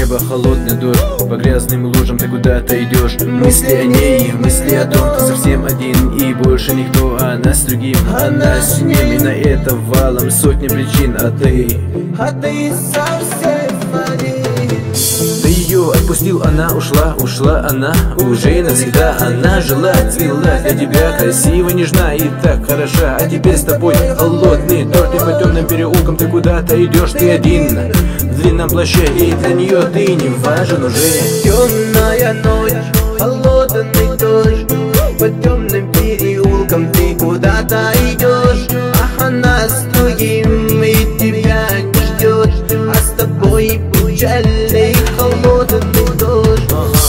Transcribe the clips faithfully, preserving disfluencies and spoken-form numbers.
неба холодный дождь, по грязным лужам ты куда-то идешь. Мысли о ней, мысли о том, ты совсем один и больше никто, а она с другим, она с ним, и на это валом сотни причин, а ты, а ты совсем один. Ты ее отпустил, она ушла, ушла она уже навсегда. Она жила, цвела для тебя, красиво, нежна и так хороша. А теперь с тобой холодный дождь, и по темным переулкам ты куда-то идешь, ты один в длинном плаще, и для нее ты не важен уже. Темная ночь, холодный дождь, по темным переулкам ты куда-то идешь, а она с другим и тебя не ждет, а с тобой печальный холодный дождь.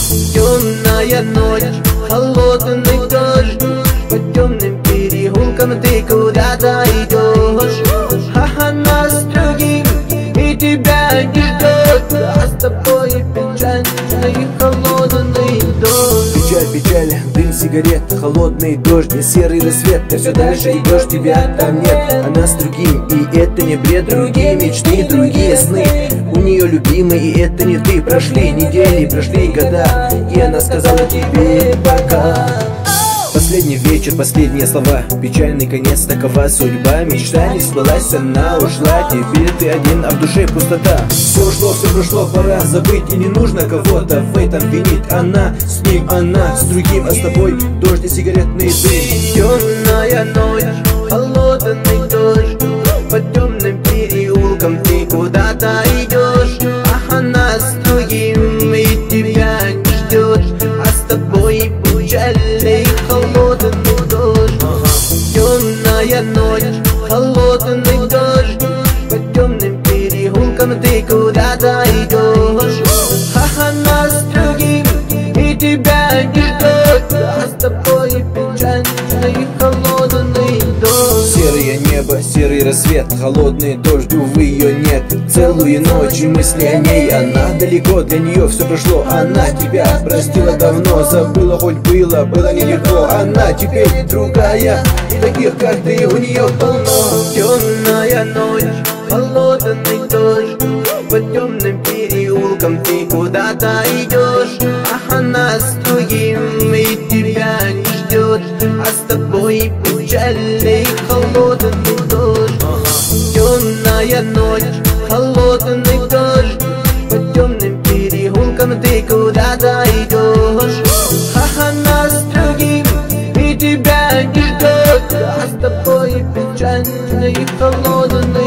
Темная ночь, холодный дождь, по темным переулкам ты куда-то идешь, а она с другим и тебя не ждет, а с тобой печальный холодный дождь. Печаль, печаль, дым сигарет, холодный дождь, не серый рассвет. Ты все дальше идешь, тебя там нет, она с другим, и это не бред. Другие мечты, другие сны, у нее любимый, и это не ты. Прошли недели, прошли года, и она сказала тебе пока. Последний вечер, последние слова, печальный конец, такова судьба. Мечта не сбылась, она ушла, теперь ты один, а в душе пустота. Все ушло, все прошло, пора забыть, и не нужно кого-то в этом винить. Она с ним, она с другим, а с тобой дождь и сигаретный дым. Темная ночь, холодный дождь, по темным переулкам ты куда-то идешь, а она с другим и тебя не ждет, а с тобой печальный холодный дождь. Темная ночь, холодный дождь, по темным переулкам ты куда-то идешь, а она с другим и тебя не ждет, а с тобой печальный холодный дождь. Серое небо, серый рассвет, холодный дождь, увы, ее нет. Целую ночь и мысли о ней, она далеко, для нее все прошло. Она тебя простила давно, забыла, хоть было, было нелегко. Она теперь другая, и таких, как ты, у нее полно. Темная ночь, холодный дождь, по темным переулкам ты куда-то идешь, а она с другим и тебя не ждет, а с тобой печальный холодный дождь. Темная ночь, холодный дождь, по темным переулкам ты куда-то идешь, а она с другим и тебя не ждет, а с тобой печальный холодный